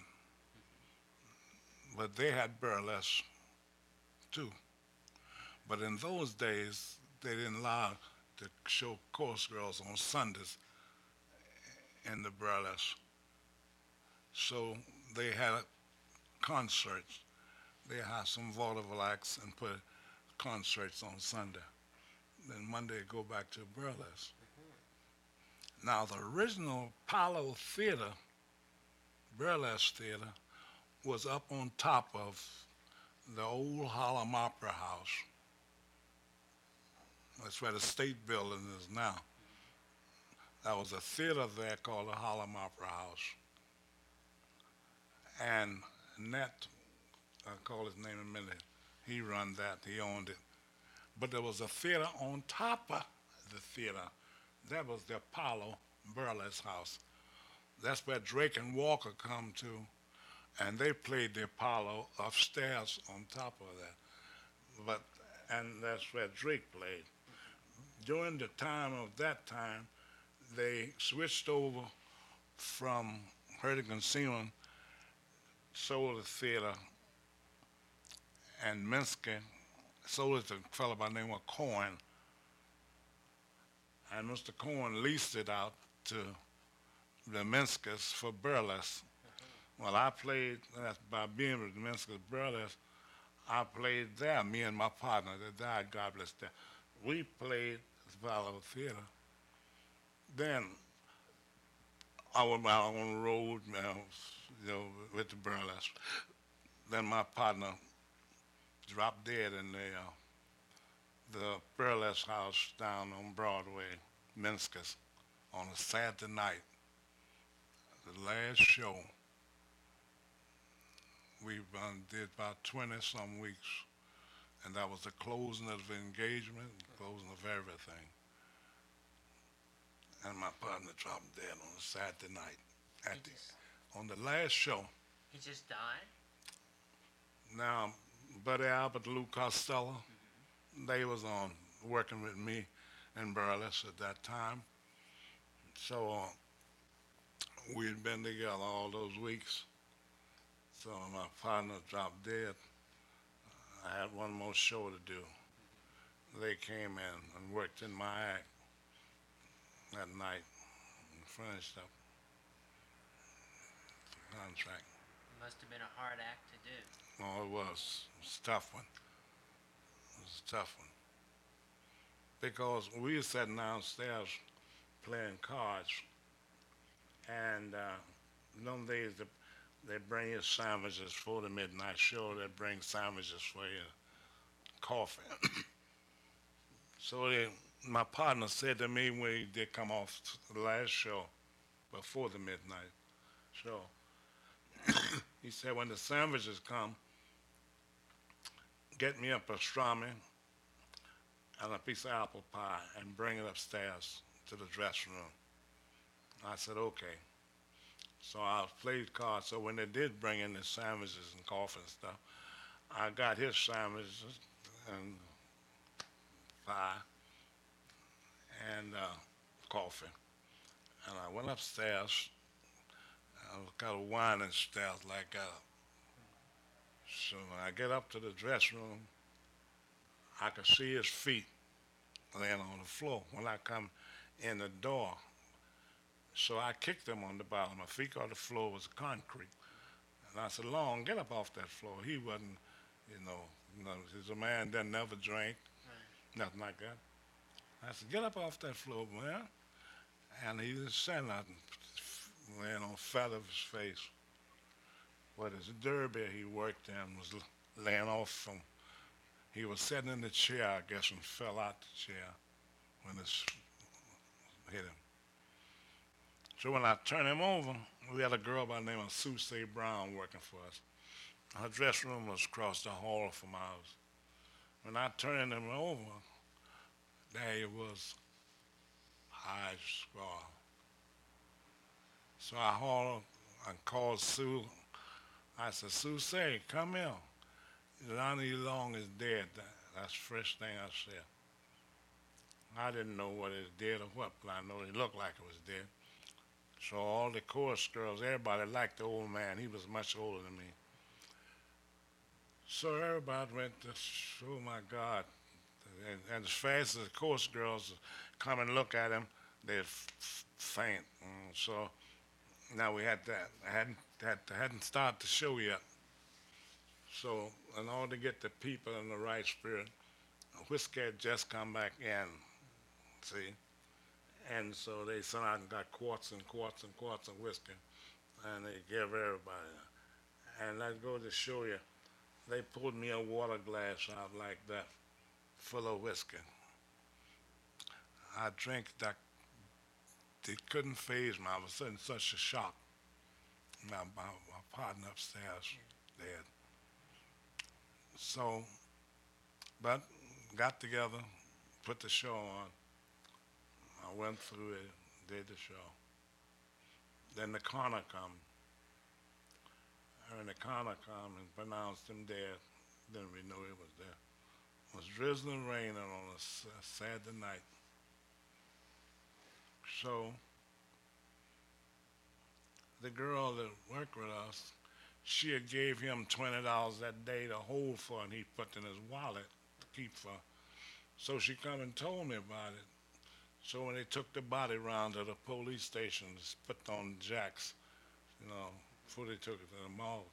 S2: But they had burlesque too. But in those days, they didn't allow to show chorus girls on Sundays in the burlesque. So they had concerts. They had some vaudeville acts and put concerts on Sunday. Then Monday go back to burlesque. Mm-hmm. Now the original Apollo Theater, burlesque theater, was up on top of the old Harlem Opera House. That's where the state building is now. There was a theater there called the Harlem Opera House, and Nat, I'll call his name in a minute, he run that, he owned it. But there was a theater on top of the theater. That was the Apollo Burlesque House. That's where Drake and Walker come to, and they played the Apollo upstairs on top of that. But and that's where Drake played. During the time of that time, they switched over from Hurricane Seaman, sold the theater, and Minsky sold it to a fellow by the name of Cohen, and Mister Cohen leased it out to the Minskys for burlesque. Well, I played, that's by being with the Minskys burlesque, I played there, me and my partner that died, God bless them. We played the Apollo Theater. Then I went out on the road, you know, you know, with the burlesque. Then my partner dropped dead in the uh, the burlesque house down on Broadway, Minskys, on a Saturday night. The last show, we um, did about twenty some weeks, and that was the closing of the engagement, closing of everything. And my partner dropped dead on a Saturday night.
S3: He
S2: At the,
S3: just
S2: on the last show,
S3: he just died.
S2: now Buddy Albert, Lou Costello, they was on working with me in burlesque at that time. So uh, we had been together all those weeks. So my partner dropped dead. I had one more show to do. They came in and worked in my act that night and finished up the contract.
S3: It must have been a hard act to do.
S2: Oh, it was. It was a tough one. It was a tough one. Because we were sitting downstairs playing cards, and uh, in them days they, they bring you sandwiches for the midnight show. They bring sandwiches for you, coffee. So they, my partner said to me when he did come off the last show, before the midnight show, he said, when the sandwiches come, get me a pastrami and a piece of apple pie and bring it upstairs to the dressing room. I said, okay. So I played cards. So when they did bring in the sandwiches and coffee and stuff, I got his sandwiches and pie and uh, coffee. And I went upstairs. I was kind of whining stairs like that. So when I get up to the dressing room, I could see his feet laying on the floor when I come in the door. So I kicked him on the bottom. My feet on the floor was concrete. And I said, Long, get up off that floor. He wasn't, you know, you know, he's a man that never drank,
S3: Right.
S2: nothing like that. I said, get up off that floor, man. And he was sitting out and laying on fat of his face. But his derby he worked in was l- laying off from, he was sitting in the chair, I guess, and fell out the chair when this hit him. So when I turned him over, we had a girl by the name of Sue C. Brown working for us. Her dressing room was across the hall from ours. When I turned him over, there he was, high scar. So I hauled, I called Sue. I said, Sue, say, come here. Lonnie Long is dead. That's the first thing I said. I didn't know what it did or what, but I know it looked like it was dead. So all the chorus girls, everybody liked the old man. He was much older than me. So everybody went to, oh my God. And, and as fast as the chorus girls come and look at him, they'd f- f- faint. And so now we had that. I hadn't, had, hadn't started the show yet. So in order to get the people in the right spirit, whiskey had just come back in, see? And so they sent out and got quarts and quarts and quarts of whiskey, and they gave everybody. And I go to show you, they pulled me a water glass out like that, full of whiskey. I drank that it couldn't phase me. I was in such a shock. My, my, my partner upstairs dead. So, but got together, put the show on. I went through it, did the show. Then the coroner come. And the coroner come and pronounced him dead. Then we knew he was dead. It was drizzling raining on a s- Saturday night. So the girl that worked with us, she had gave him twenty dollars that day to hold for, and he put in his wallet to keep for. So she come and told me about it. So when they took the body round to the police station, just put on jacks, you know, before they took it to the morgue,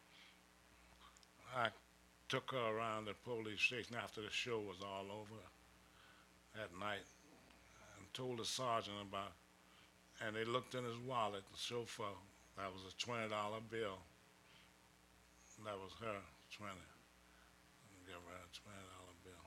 S2: I took her around the police station after the show was all over that night and told the sergeant about it. And they looked in his wallet, the chauffeur, that was a twenty dollar bill. That was her, twenty. Give her a twenty dollar bill.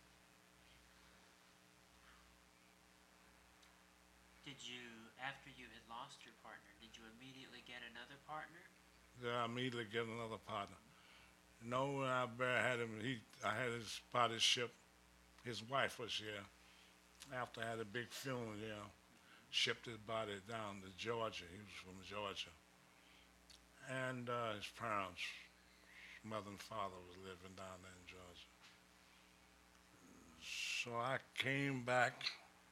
S3: Did you, after you had lost your partner, did you immediately get another partner?
S2: Then I immediately get another partner. No, when I buried had him, he, I had his body shipped. His wife was here. After I had a big funeral, you know, shipped his body down to Georgia. He was from Georgia. And uh, his parents, mother and father, was living down there in Georgia. So I came back.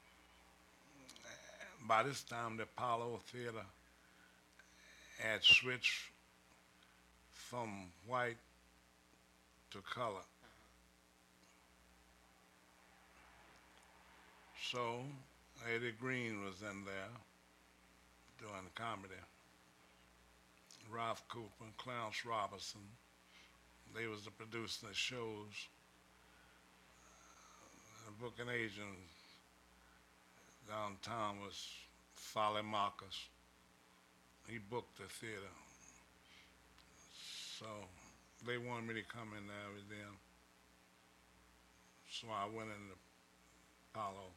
S2: By this time, the Apollo Theater had switched from white to color. So Eddie Green was in there doing comedy. Ralph Cooper, Clarence Robertson, they was the producers of the shows. The booking agent downtown was Folly Marcus. He booked the theater. So they wanted me to come in there with them. So I went in the Apollo,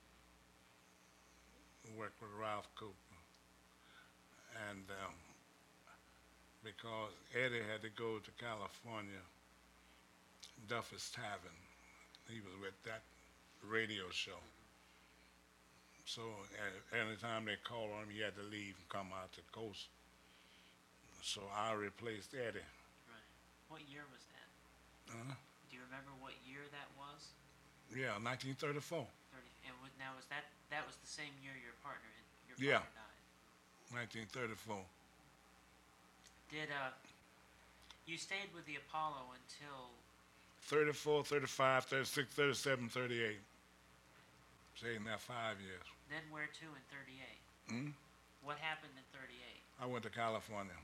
S2: worked with Ralph Cooper. And um, because Eddie had to go to California, Duffy's Tavern, he was with that radio show. So a- anytime they called on him, he had to leave and come out to the coast. So I replaced Eddie.
S3: Right. What year was that?
S2: Uh,
S3: Do you remember what year that was?
S2: yeah, nineteen thirty-four,
S3: Thirty. And wa- now was that that was the same year your partner had, your
S2: Yeah.
S3: partner died?
S2: nineteen thirty-four.
S3: Did uh, you stayed with the Apollo until
S2: thirty-four, thirty-five, thirty-six, thirty-seven, thirty-eight. Stayed in there five years.
S3: then where to in thirty-eight?
S2: Hmm?
S3: What happened in thirty-eight?
S2: I went to California.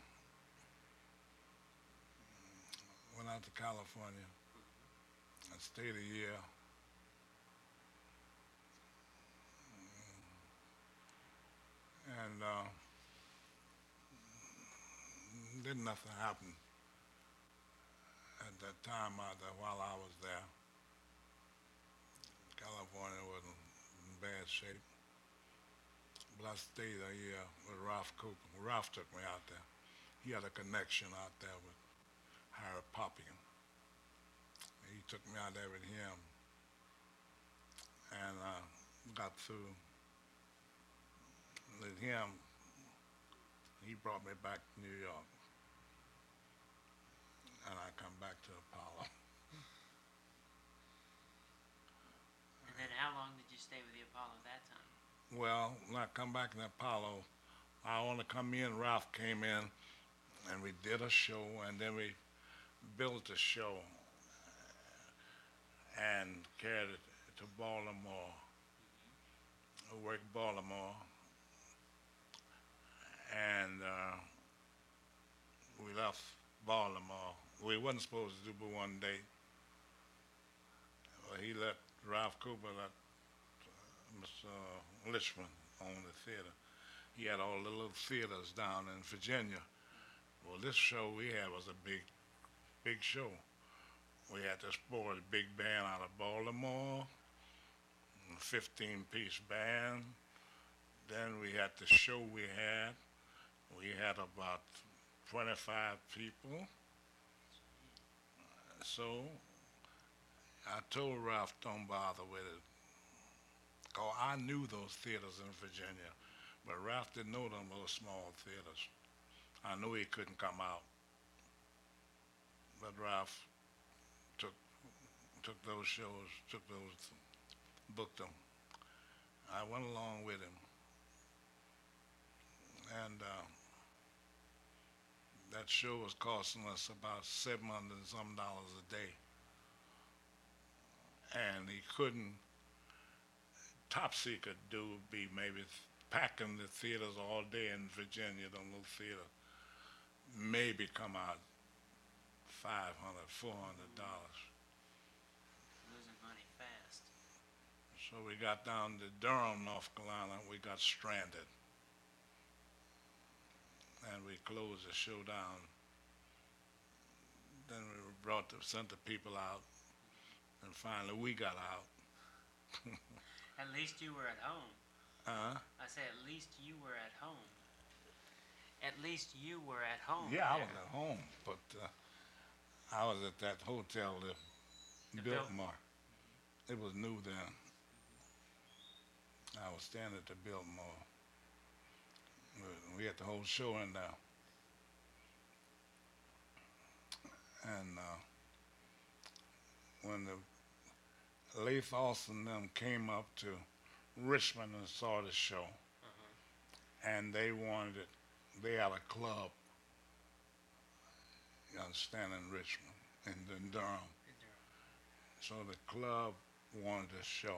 S2: Went out to California. I stayed a year. And uh, didn't nothing happen at that time out there while I was there. California wasn't in bad shape. But I stayed a year with Ralph Cooper. Ralph took me out there. He had a connection out there with Harry Poppian. He took me out there with him and uh, got through with him. He brought me back to New York. And I come back to Apollo.
S3: And then how long did you stay with the Apollo that time?
S2: Well, when I come back in Apollo, I only come in, Ralph came in, and we did a show, and then we built a show and carried it to Baltimore. I worked Baltimore, and uh, we left Baltimore. We wasn't supposed to do but one day. Well, he let Ralph Cooper let Mister Lichman own the theater. He had all the little theaters down in Virginia. Well, this show we had was a big, big show. We had this boy, a big band out of Baltimore, a fifteen-piece band. then we had the show we had. We had about twenty-five people. So I told Ralph, don't bother with it. Cause I knew those theaters in Virginia, but Ralph didn't know them little small theaters. I knew he couldn't come out, but Ralph took took those shows, took those, booked them. I went along with him, and uh, that show was costing us about seven hundred and some dollars a day, and he couldn't. Tops he could do would be maybe packing the theaters all day in Virginia, the little theater, maybe come out five hundred, four hundred dollars.
S3: Losing money fast.
S2: So we got down to Durham, North Carolina. We got stranded, and we closed the show down. Then we were brought to sent the people out, and finally we got out.
S3: At least you were at home.
S2: Uh,
S3: I say at least you were at home. At least you were at home.
S2: yeah, I
S3: there.
S2: was at home, but uh, I was at that hotel, the,
S3: The
S2: Biltmore. It was new then. I was staying at the Biltmore. We- We had the whole show in there. And uh, when the Leif Austin and them came up to Richmond and saw the show, and they wanted it. They had a club, you understand, in Richmond, in, in Durham.
S3: In Durham.
S2: So the club wanted the show.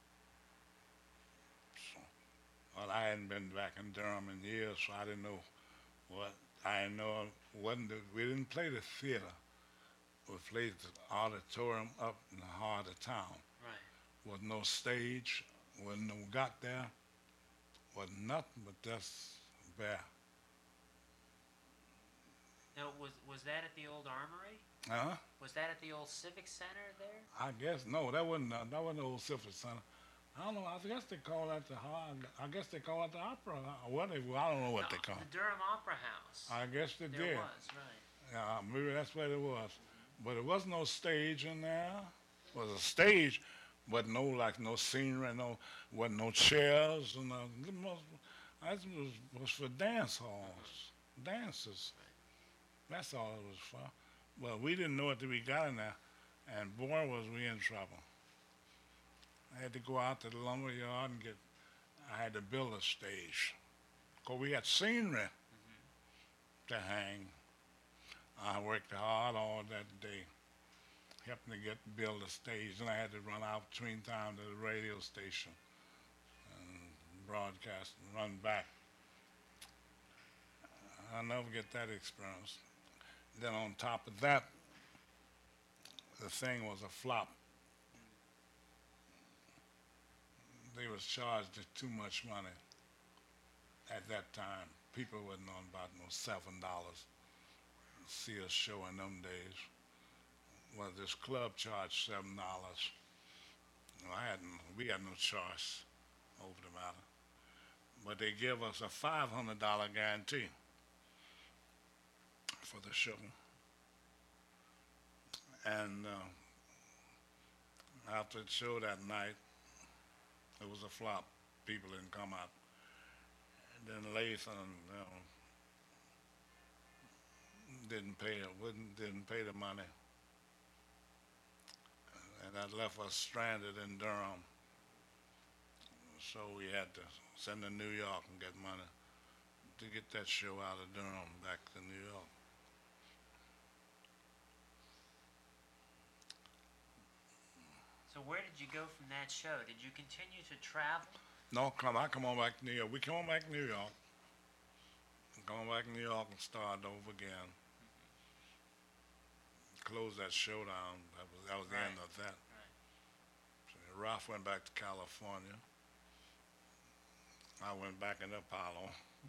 S2: So, well, I hadn't been back in Durham in years, so I didn't know what. I know wasn't. The, we didn't play the theater. We played the auditorium up in the heart of town.
S3: Right.
S2: Was no stage, wasn't no got there, was nothing but just bare.
S3: Now, was was that at the old armory?
S2: Huh?
S3: Was that at the old civic center there?
S2: I guess no, that wasn't uh, that wasn't the old Civic Center. I don't know. I guess they call that the hard. I guess they call it the opera. Uh, What they? Well, I don't know what
S3: the,
S2: they call.
S3: The Durham Opera House.
S2: I guess they
S3: there
S2: did.
S3: was, right.
S2: Yeah, maybe that's what it was. But it wasn't no stage in there. It was a stage, but no like no scenery, no wasn't no chairs, and uh, the most, that was was for dance halls, dances. That's all it was for. Well, we didn't know it till we got in there, and boy was we in trouble. I had to go out to the lumber yard and get. I had to build a stage, cause we had scenery to hang. I worked hard all that day, helping to get build a stage, and I had to run out between time to the radio station and broadcast and run back. I'll never get that experience. Then on top of that, the thing was a flop. They was charged too much money at that time. People wasn't on about no seven dollars. See a show in them days. Well, this club charged seven dollars. Well, I hadn't. We had no choice over the matter. But they give us a five hundred dollar guarantee for the show. And uh, after the show that night, it was a flop. People didn't come out. And then Lathan, you know, didn't pay it, wouldn't didn't pay the money, and that left us stranded in Durham. So we had to send to New York and get money to get that show out of Durham back to New York.
S3: So where did you go from that show? Did you continue to travel?
S2: No, come I come on back to New York. We come on back to New York. Come on back to New York and start over again. Close that show down. That was that was the end
S3: Right.
S2: of that.
S3: Right.
S2: So Ralph went back to California. I went back in Apollo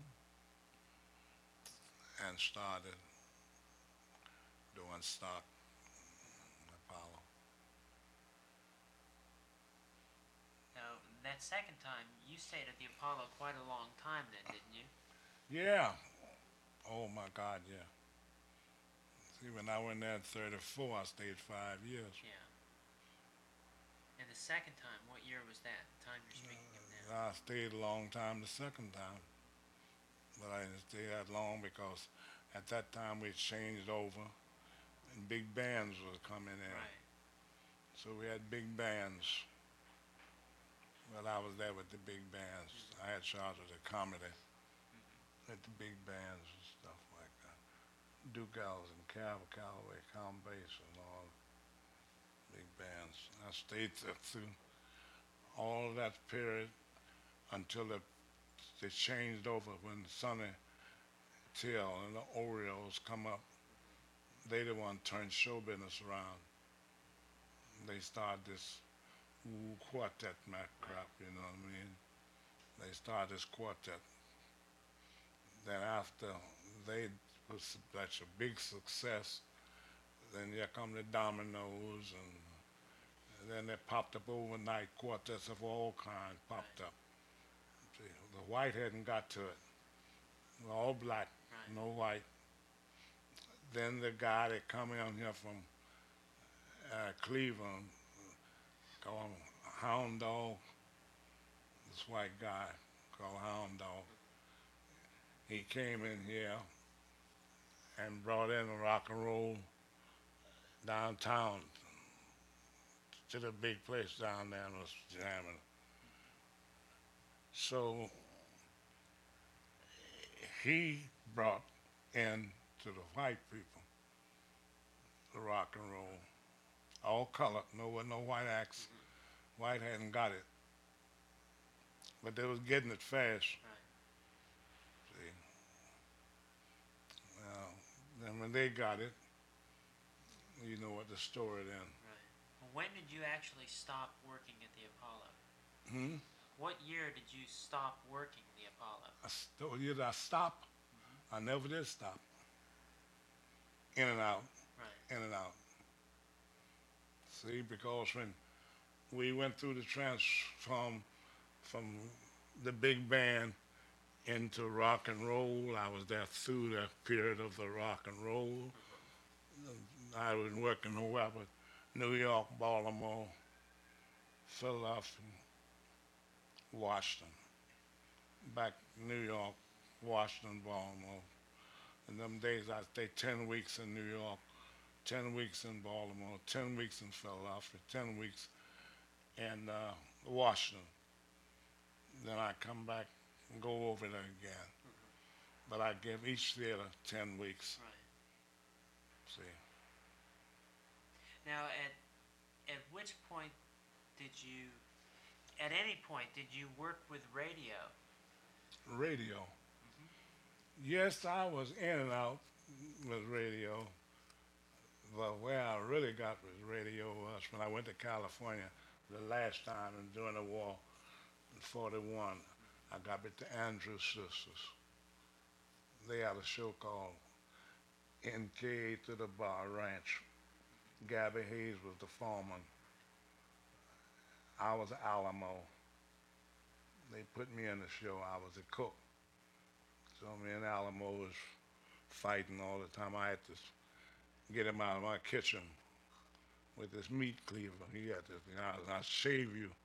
S2: and started doing stock in Apollo.
S3: Now, that that second time, you stayed at the Apollo quite a long time then, didn't you?
S2: Yeah. Oh my God, yeah. See, when I went there at thirty-four, I stayed five years.
S3: Yeah. And the second time, what year was that? The time you're speaking of now?
S2: I stayed a long time the second time, but I didn't stay that long because at that time we changed over and big bands was coming in.
S3: Right.
S2: So we had big bands. Well, I was there with the big bands.
S3: Mm-hmm.
S2: I had charge of the comedy
S3: Mm-hmm.
S2: with the big bands and stuff like that. Duke Ellington, Cal Calloway, Count Bass, and all big bands. I stayed there through all of that period until the, they changed over when Sonny Till and the Orioles come up. They the one turned show business around. They started this ooh, quartet Mac crap, you know what I mean? They started this quartet. Then after they was such a big success, then here come the Dominoes, and, and then they popped up overnight quartets of all kinds popped up. See, the white hadn't got to it. All black,
S3: Right.
S2: no white. Then the guy that come in here from uh, Cleveland, called Hound Dog, this white guy called Hound Dog, he came in here and brought in the rock and roll downtown to the big place down there and was jamming. So he brought in to the white people the rock and roll, all color, no with no white acts. White hadn't got it, but they was getting it fast.
S3: Right.
S2: See, well, then when they got it, you know what the story then.
S3: Right. Well, when did you actually stop working at the Apollo?
S2: Hmm.
S3: What year did you stop working the Apollo?
S2: I st- did I stop? I never did stop. In and out,
S3: Right.
S2: in and out. See, because when we went through the transform from the big band into rock and roll, I was there through the period of the rock and roll. I was working whoever, New York, Baltimore, Philadelphia, Washington. Back New York, Washington, Baltimore. In them days, I stayed ten weeks in New York, ten weeks in Baltimore, ten weeks in Philadelphia, ten weeks in uh, Washington. Then I come back and go over there again. But I give each theater ten weeks.
S3: Right.
S2: See,
S3: Now, at at which point did you, at any point, did you work with radio?
S2: radio. Yes, I was in and out with radio. But where I really got with radio was when I went to California the last time and during the war in forty-one. I got with the Andrews Sisters. They had a show called N K to the Bar Ranch. Gabby Hayes was the foreman. I was Alamo. They put me in the show. I was a cook. So me and Alamo was fighting all the time. I had to get him out of my kitchen with this meat cleaver. He had this thing. I, I shave you